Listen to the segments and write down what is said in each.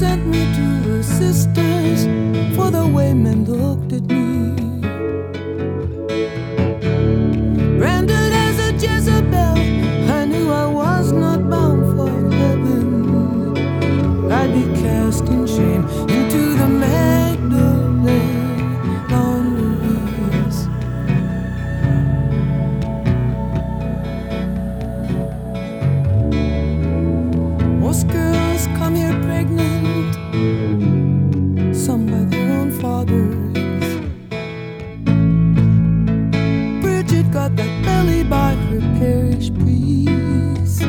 sent me to the sisters for the way men looked at me. Branded as a Jezebel, I knew I was not bound for heaven. I'd be cast in shame into the Magdalene laundries. Most girls come here pregnant, some by their own fathers. Bridget got that belly by her parish priest.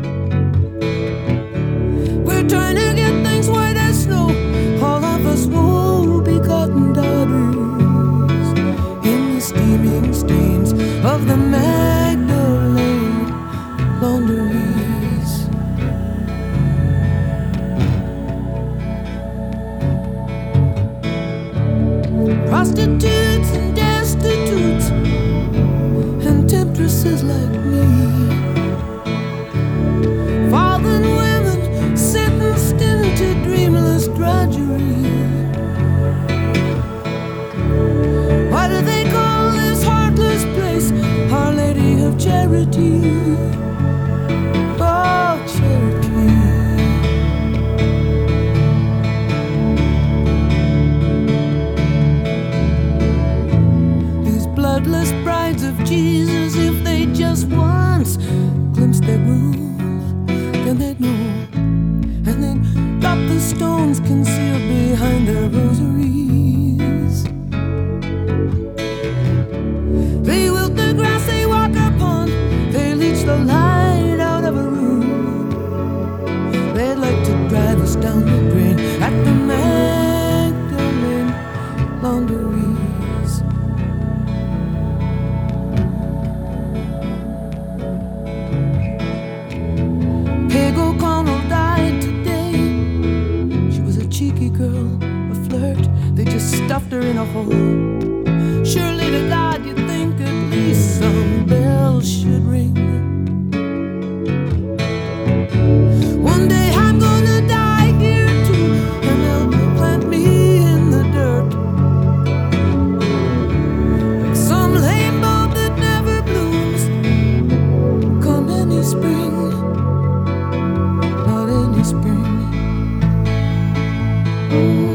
We're trying to get things white as snow, all of us woe-begotten daughters, in the steaming stains of the Magdalene laundries. Prostitutes and destitutes and temptresses like me, fallen women sentenced into dreamless drudgery. Why do they call this heartless place Our Lady of Charity? Oh, Charity. Bloodless brides of Jesus, if they just once glimpsed their groom, then they'd know, and then drop the stones concealed behind their rosaries. They wilt the grass they walk upon, they leech the light out of a room. They'd like to drive us down the drain at the Magdalene laundries. Girl, a flirt, they just stuffed her in a hole. Surely to God you'd think at least some bells should ring. One day I'm gonna die here too, and they'll plant me in the dirt, like some lame bulb that never blooms. Come any spring, not any spring.